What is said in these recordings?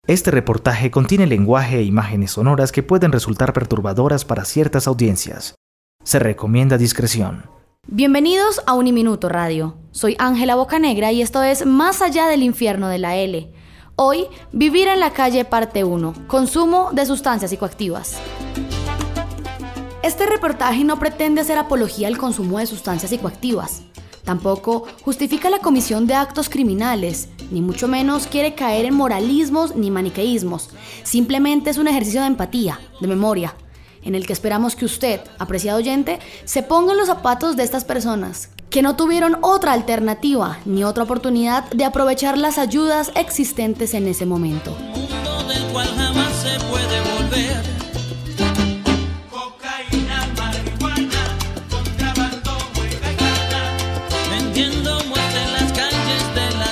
Este reportaje contiene lenguaje e imágenes sonoras que pueden resultar perturbadoras para ciertas audiencias. Se recomienda discreción. Bienvenidos a Uniminuto Radio. Soy Ángela Bocanegra y esto es Más allá del infierno de la L. Hoy, Vivir en la calle parte 1. Consumo de sustancias psicoactivas. Este reportaje no pretende hacer apología al consumo de sustancias psicoactivas. Tampoco justifica la comisión de actos criminales, ni mucho menos quiere caer en moralismos ni maniqueísmos. Simplemente es un ejercicio de empatía, de memoria, en el que esperamos que usted, apreciado oyente, se ponga en los zapatos de estas personas, que no tuvieron otra alternativa ni otra oportunidad de aprovechar las ayudas existentes en ese momento. Un mundo del cual jamás se puede volver. Cocaína, marihuana, contrabando, juega y gana, vendiendo muerte en las calles de la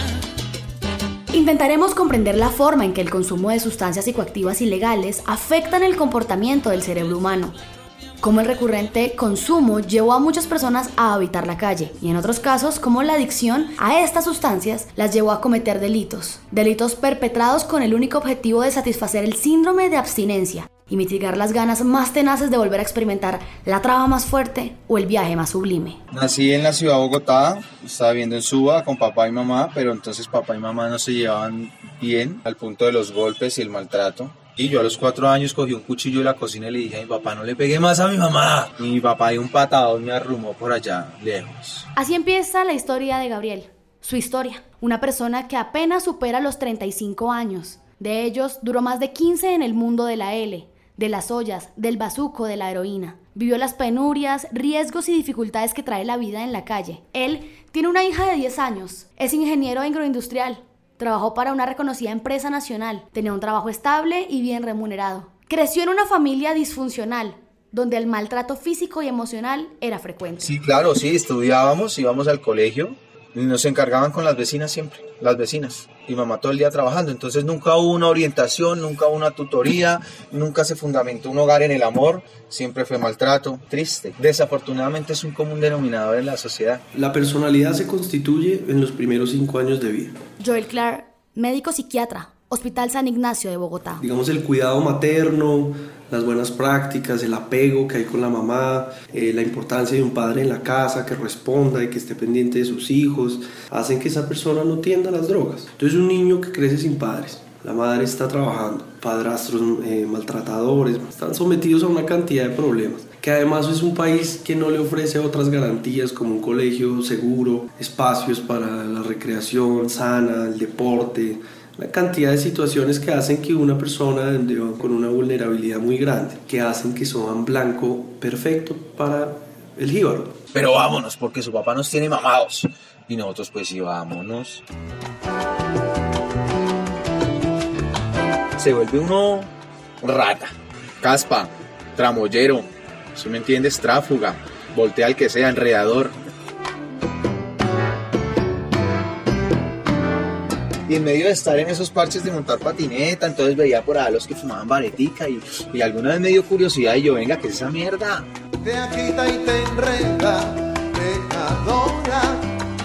ciudad. Intentaremos comprender la forma en que el consumo de sustancias psicoactivas ilegales afectan el comportamiento del cerebro humano, cómo el recurrente consumo llevó a muchas personas a habitar la calle, y en otros casos, cómo la adicción a estas sustancias las llevó a cometer delitos perpetrados con el único objetivo de satisfacer el síndrome de abstinencia y mitigar las ganas más tenaces de volver a experimentar la traba más fuerte o el viaje más sublime. Nací en la ciudad de Bogotá, estaba viviendo en Suba con papá y mamá, pero entonces papá y mamá no se llevaban bien al punto de los golpes y el maltrato. Y yo a los 4 años cogí un cuchillo de la cocina y le dije a mi papá, no le pegué más a mi mamá. Y mi papá de un patadón me arrumó por allá lejos. Así empieza la historia de Gabriel, su historia. Una persona que apenas supera los 35 años. De ellos, duró más de 15 en el mundo de la L, de las ollas, del bazuco, de la heroína. Vivió las penurias, riesgos y dificultades que trae la vida en la calle. Él tiene una hija de 10 años, es ingeniero agroindustrial. Trabajó para una reconocida empresa nacional, tenía un trabajo estable y bien remunerado. Creció en una familia disfuncional, donde el maltrato físico y emocional era frecuente. Sí, claro, sí, estudiábamos, íbamos al colegio y nos encargaban con las vecinas siempre, las vecinas. Y mamá todo el día trabajando, entonces nunca hubo una orientación, nunca hubo una tutoría, nunca se fundamentó un hogar en el amor, siempre fue maltrato, triste. Desafortunadamente es un común denominador en la sociedad. La personalidad se constituye en los primeros 5 años de vida. Joel Clark, médico psiquiatra, Hospital San Ignacio de Bogotá. Digamos, el cuidado materno, las buenas prácticas, el apego que hay con la mamá, la importancia de un padre en la casa que responda y que esté pendiente de sus hijos, hacen que esa persona no tienda a las drogas. Entonces, un niño que crece sin padres, la madre está trabajando, padrastros maltratadores, están sometidos a una cantidad de problemas, que además es un país que no le ofrece otras garantías como un colegio seguro, espacios para la recreación sana, el deporte, una cantidad de situaciones que hacen que una persona con una vulnerabilidad muy grande, que hacen que son blanco perfecto para el jíbaro. Pero vámonos, porque su papá nos tiene mamados. Y nosotros pues sí, vámonos. Se vuelve uno rata, caspa, tramoyero, ¿sí me entiendes? Tráfuga, voltea al que sea, enredador. Y en medio de estar en esos parches de montar patineta, entonces veía por ahí los que fumaban varetica y alguna vez me dio curiosidad y yo, venga, ¿qué es esa mierda? Te agita y te enreda, te adora.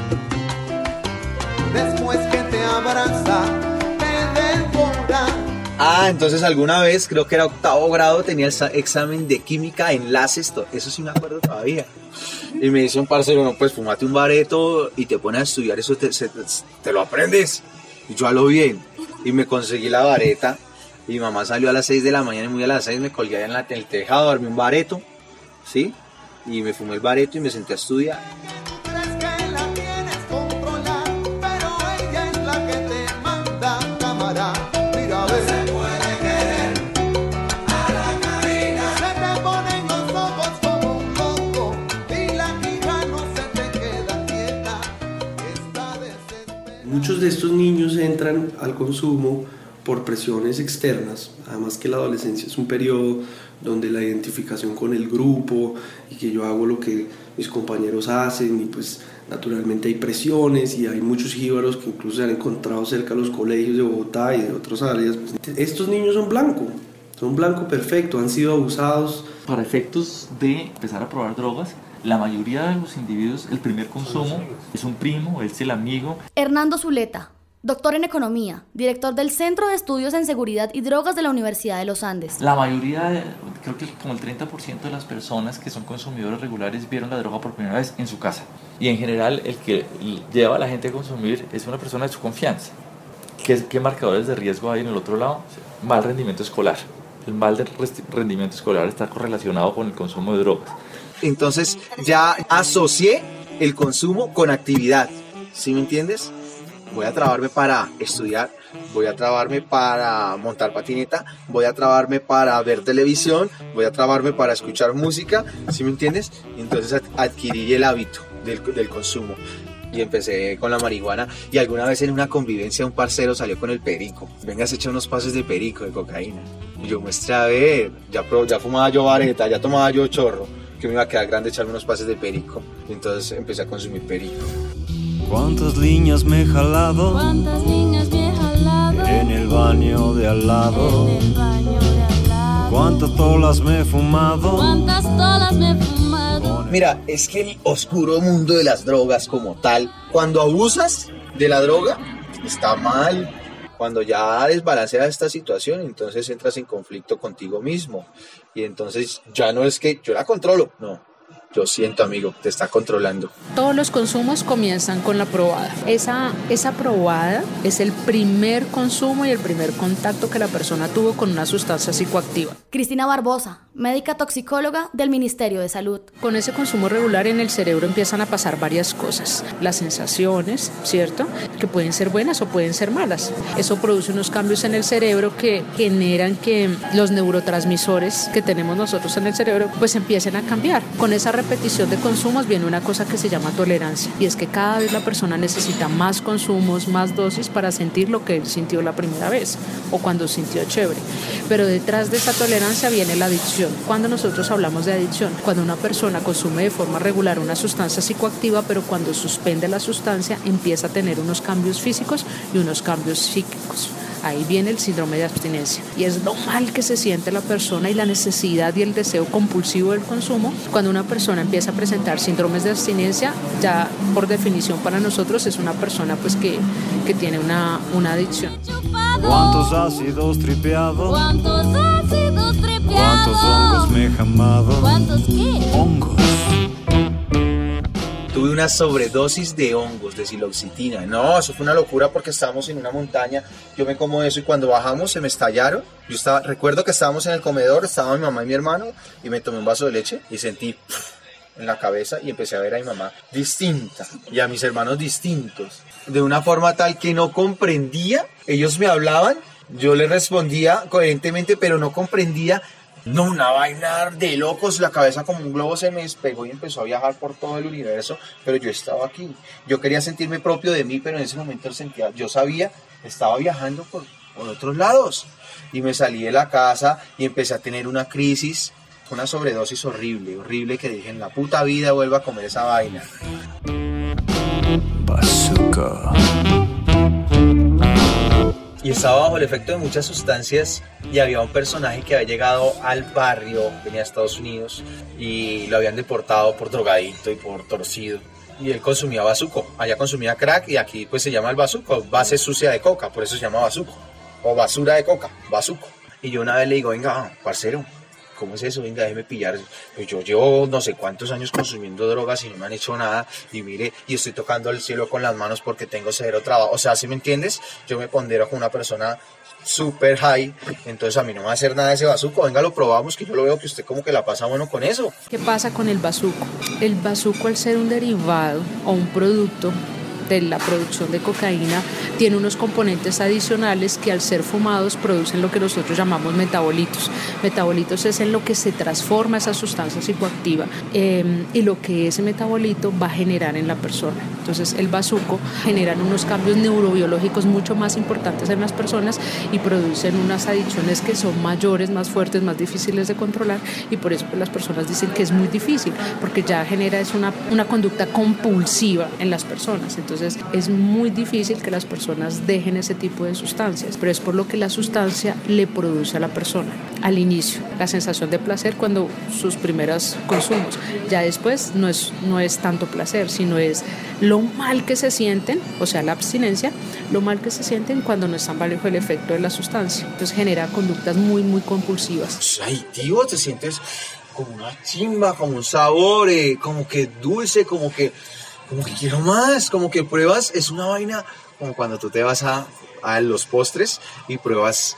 Después que te abraza, te devora. Ah, entonces alguna vez, creo que era 8º grado, tenía el examen de química, enlaces, eso sí me acuerdo todavía. Y me dice un parcero, no, pues fumate un bareto y te pones a estudiar, eso te lo aprendes. Y yo a lo bien, y me conseguí la vareta, y mi mamá salió a las 6 de la mañana y muy a las 6 me colgué allá en el tejado, dormí un bareto, ¿sí? Y me fumé el bareto y me senté a estudiar. Crees que la tienes controlada, pero ella es la que te manda, cámara. Mira, a ver. Se puede querer a la Karina. Se te ponen los ojos como un loco, y la hija no se te queda quieta, está desesperada. Muchos de estos niños entran al consumo por presiones externas, además que la adolescencia es un periodo donde la identificación con el grupo y que yo hago lo que mis compañeros hacen y pues naturalmente hay presiones y hay muchos jíbaros que incluso se han encontrado cerca de los colegios de Bogotá y de otras áreas. Estos niños son blanco perfecto, han sido abusados. Para efectos de empezar a probar drogas, la mayoría de los individuos, el primer consumo es un primo, es el amigo. Hernando Zuleta, doctor en economía, director del Centro de Estudios en Seguridad y Drogas de la Universidad de los Andes. La mayoría, creo que como el 30% de las personas que son consumidores regulares vieron la droga por primera vez en su casa. Y en general el que lleva a la gente a consumir es una persona de su confianza. ¿Qué marcadores de riesgo hay en el otro lado? Mal rendimiento escolar. El mal rendimiento escolar está correlacionado con el consumo de drogas. Entonces ya asocié el consumo con actividad, ¿sí me entiendes? Voy a trabarme para estudiar, voy a trabarme para montar patineta, voy a trabarme para ver televisión, voy a trabarme para escuchar música, ¿sí me entiendes? Entonces adquirí el hábito del consumo y empecé con la marihuana, y alguna vez en una convivencia un parcero salió con el perico. Venga, se echa unos pases de perico, de cocaína. Y yo muestré a ver, ya fumaba yo vareta, ya tomaba yo chorro, que me iba a quedar grande echarme unos pases de perico. Y entonces empecé a consumir perico. ¿Cuántas líneas me he jalado? ¿Cuántas líneas me he jalado? En el baño de al lado. En el baño de al lado. ¿Cuántas tolas me he fumado? ¿Cuántas tolas me he fumado? Mira, es que el oscuro mundo de las drogas como tal, cuando abusas de la droga, está mal. Cuando ya desbalanceas esta situación, entonces entras en conflicto contigo mismo. Y entonces ya no es que yo la controlo, no. Yo siento, amigo, te está controlando. Todos los consumos comienzan con la probada. Esa probada es el primer consumo y el primer contacto que la persona tuvo con una sustancia psicoactiva. Cristina Barbosa, médica toxicóloga del Ministerio de Salud. Con ese consumo regular en el cerebro empiezan a pasar varias cosas. Las sensaciones, ¿cierto? Que pueden ser buenas o pueden ser malas. Eso produce unos cambios en el cerebro que generan que los neurotransmisores que tenemos nosotros en el cerebro pues empiecen a cambiar. Con esa repetición de consumos viene una cosa que se llama tolerancia, y es que cada vez la persona necesita más consumos, más dosis para sentir lo que él sintió la primera vez o cuando sintió chévere. Pero detrás de esa tolerancia viene la adicción. Cuando nosotros hablamos de adicción, cuando una persona consume de forma regular una sustancia psicoactiva, pero cuando suspende la sustancia empieza a tener unos cambios físicos y unos cambios psíquicos. Ahí viene el síndrome de abstinencia, y es lo mal que se siente la persona y la necesidad y el deseo compulsivo del consumo. Cuando una persona empieza a presentar síndromes de abstinencia, ya por definición para nosotros es una persona pues que tiene una adicción. ¿Cuántos ácidos tripeado? ¿Cuántos ácidos tripeados? ¿Cuántos hongos me he jamado? ¿Cuántos qué? Hongos. Tuve una sobredosis de hongos, de siloxitina. No, eso fue una locura porque estábamos en una montaña. Yo me como eso y cuando bajamos se me estallaron. Recuerdo que estábamos en el comedor, estaba mi mamá y mi hermano, y me tomé un vaso de leche y sentí en la cabeza y empecé a ver a mi mamá distinta y a mis hermanos distintos. De una forma tal que no comprendía. Ellos me hablaban, yo les respondía coherentemente, pero no comprendía. No, una vaina de locos, la cabeza como un globo se me despegó y empezó a viajar por todo el universo, pero yo estaba aquí. Yo quería sentirme propio de mí, pero en ese momento yo sabía, estaba viajando por otros lados. Y me salí de la casa y empecé a tener una crisis, una sobredosis horrible, que dije, en la puta vida vuelvo a comer esa vaina. Bazooka. Y estaba bajo el efecto de muchas sustancias y había un personaje que había llegado al barrio, venía a Estados Unidos y lo habían deportado por drogadicto y por torcido. Y él consumía bazuco, allá consumía crack y aquí pues se llama el bazuco, base sucia de coca, por eso se llama bazuco. O basura de coca, bazuco. Y yo una vez le digo, venga, parcero, ¿cómo es eso? Venga, déjeme pillar. Pues yo llevo no sé cuántos años consumiendo drogas y no me han hecho nada. Y mire, y estoy tocando el cielo con las manos porque tengo cero trabajo. O sea, ¿sí me entiendes? Yo me pondero con una persona super high, entonces a mí no me va a hacer nada ese bazuco. Venga, lo probamos, que yo lo veo que usted como que la pasa bueno con eso. ¿Qué pasa con el bazuco? El bazuco, al ser un derivado o un producto de la producción de cocaína, tiene unos componentes adicionales que al ser fumados producen lo que nosotros llamamos metabolitos. Metabolitos es en lo que se transforma esa sustancia psicoactiva y lo que ese metabolito va a generar en la persona. Entonces el bazuco generan unos cambios neurobiológicos mucho más importantes en las personas y producen unas adicciones que son mayores, más fuertes, más difíciles de controlar, y por eso pues, las personas dicen que es muy difícil, porque ya genera una conducta compulsiva en las personas. Entonces Entonces es muy difícil que las personas dejen ese tipo de sustancias, pero es por lo que la sustancia le produce a la persona. Al inicio, la sensación de placer cuando sus primeros consumos. Ya después no es tanto placer, sino es lo mal que se sienten, o sea, la abstinencia, lo mal que se sienten cuando no están bajo el efecto de la sustancia. Entonces genera conductas muy, muy compulsivas. Ay, tío, te sientes como una chimba, como un sabor, como que dulce, como que quiero más, como que pruebas, es una vaina como cuando tú te vas a los postres y pruebas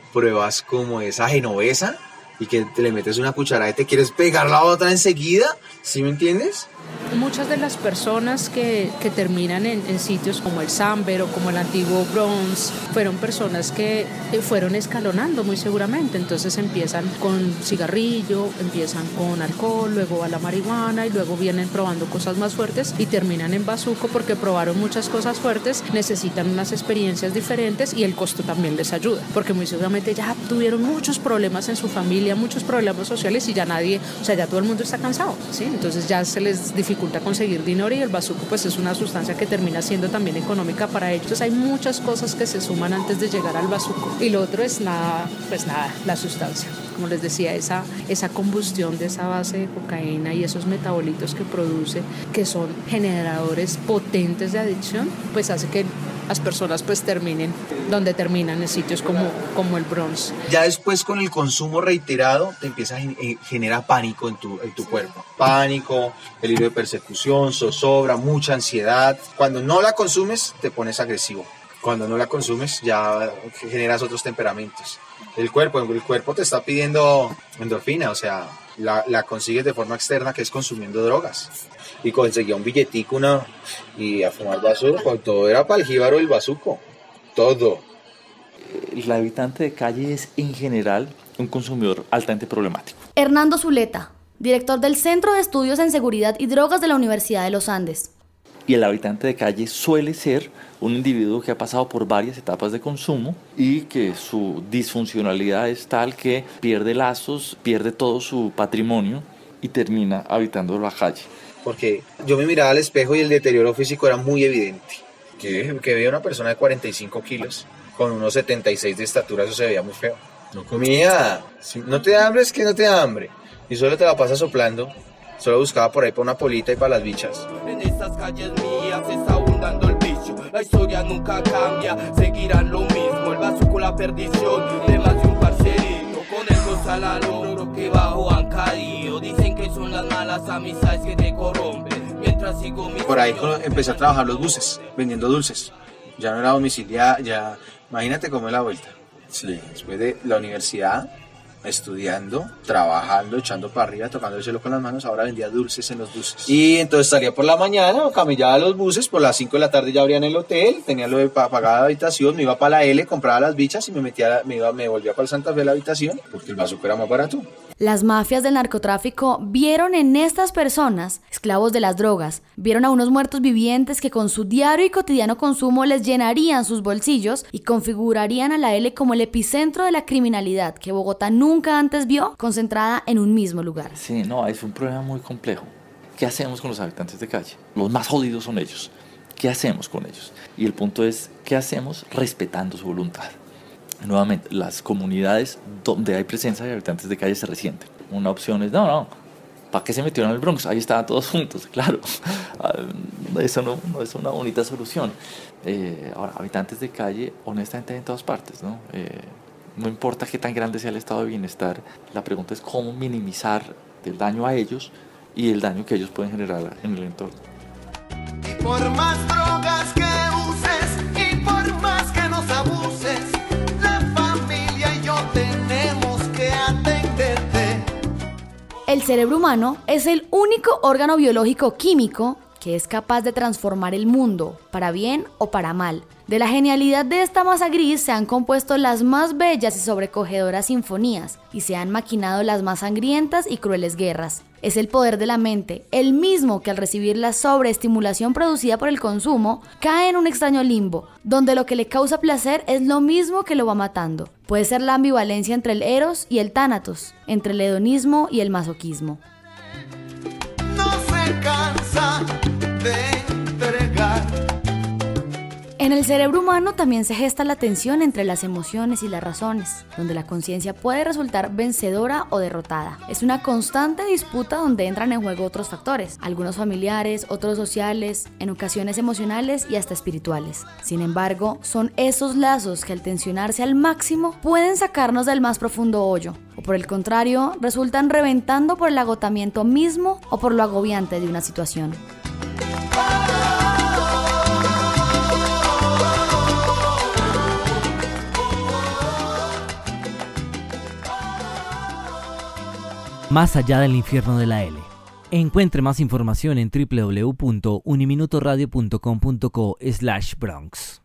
como esa genovesa y que te le metes una cucharada y te quieres pegar la otra enseguida, ¿sí me entiendes? Muchas de las personas que terminan en sitios como el Samber o como el antiguo Bronx fueron personas que fueron escalonando muy seguramente. Entonces empiezan con cigarrillo, empiezan con alcohol, luego va la marihuana y luego vienen probando cosas más fuertes y terminan en bazuco porque probaron muchas cosas fuertes, necesitan unas experiencias diferentes y el costo también les ayuda, porque muy seguramente ya tuvieron muchos problemas en su familia, muchos problemas sociales y ya ya todo el mundo está cansado, ¿sí? Entonces ya se les dificulta conseguir dinero y el bazuco pues es una sustancia que termina siendo también económica para ellos. Entonces hay muchas cosas que se suman antes de llegar al bazuco y lo otro es la sustancia. Como les decía, esa combustión de esa base de cocaína y esos metabolitos que produce, que son generadores potentes de adicción, pues hace que las personas pues terminen donde terminan, en sitios como el Bronx. Ya después con el consumo reiterado te empieza a generar pánico en tu cuerpo. Pánico, peligro de persecución, zozobra, mucha ansiedad. Cuando no la consumes te pones agresivo. Cuando no la consumes ya generas otros temperamentos. El cuerpo te está pidiendo endorfina, o sea, la consigues de forma externa, que es consumiendo drogas. Y conseguía un billetico y a fumar bazuco, todo era para el jíbaro del bazuco, todo. El habitante de calle es en general un consumidor altamente problemático. Hernando Zuleta, director del Centro de Estudios en Seguridad y Drogas de la Universidad de los Andes. Y el habitante de calle suele ser un individuo que ha pasado por varias etapas de consumo y que su disfuncionalidad es tal que pierde lazos, pierde todo su patrimonio y termina habitando la calle. Porque yo me miraba al espejo y el deterioro físico era muy evidente. Que veía una persona de 45 kilos con unos 76 de estatura, eso se veía muy feo. No comía. Si no te da hambre, es que no te da hambre. Y solo te la pasas soplando. Solo buscaba por ahí para una polita y para las bichas. En estas calles mías está abundando el vicio. La historia nunca cambia, seguirán lo mismo. El bazuco, la perdición de más de un parcerito. Con el costal al hombro que bajo han caído. Dicen que son las malas amistades que te corrompen. Mientras sigo mi... Por ahí empecé a trabajar los buses, vendiendo dulces. Ya no era domiciliar, ya... Imagínate cómo es la vuelta. Sí. Después de la universidad, estudiando, trabajando, echando para arriba, tocando el cielo con las manos, ahora vendía dulces en los buses. Y entonces salía por la mañana, camillaba a los buses, por las 5 de la tarde ya abrían el hotel, tenía lo de pagar la habitación, me iba para la L, compraba las bichas y me volvía para el Santa Fe a la habitación, porque el bazuco era más barato. Las mafias del narcotráfico vieron en estas personas, esclavos de las drogas, vieron a unos muertos vivientes que con su diario y cotidiano consumo les llenarían sus bolsillos y configurarían a la L como el epicentro de la criminalidad que Bogotá nunca antes vio, concentrada en un mismo lugar. Sí, no, es un problema muy complejo. ¿Qué hacemos con los habitantes de calle? Los más jodidos son ellos. ¿Qué hacemos con ellos? Y el punto es, ¿qué hacemos respetando su voluntad? Nuevamente, las comunidades donde hay presencia de habitantes de calle se resienten. Una opción es, no, ¿para qué se metieron al Bronx? Ahí estaban todos juntos, claro. Eso no es una bonita solución. Ahora, habitantes de calle, honestamente, hay en todas partes, ¿no? No importa qué tan grande sea el estado de bienestar, la pregunta es cómo minimizar el daño a ellos y el daño que ellos pueden generar en el entorno. Y por más drogas que uses y por más que nos abuses, la familia y yo tenemos que atenderte. El cerebro humano es el único órgano biológico químico que es capaz de transformar el mundo, para bien o para mal. De la genialidad de esta masa gris se han compuesto las más bellas y sobrecogedoras sinfonías y se han maquinado las más sangrientas y crueles guerras. Es el poder de la mente, el mismo que al recibir la sobreestimulación producida por el consumo, cae en un extraño limbo, donde lo que le causa placer es lo mismo que lo va matando. Puede ser la ambivalencia entre el eros y el tánatos, entre el hedonismo y el masoquismo. No se cansa de entregar En el cerebro humano también se gesta la tensión entre las emociones y las razones, donde la conciencia puede resultar vencedora o derrotada. Es una constante disputa donde entran en juego otros factores, algunos familiares, otros sociales, en ocasiones emocionales y hasta espirituales. Sin embargo, son esos lazos que al tensionarse al máximo pueden sacarnos del más profundo hoyo, o por el contrario, resultan reventando por el agotamiento mismo o por lo agobiante de una situación. Más allá del infierno de la L. Encuentre más información en www.uniminutoradio.com.co/Bronx.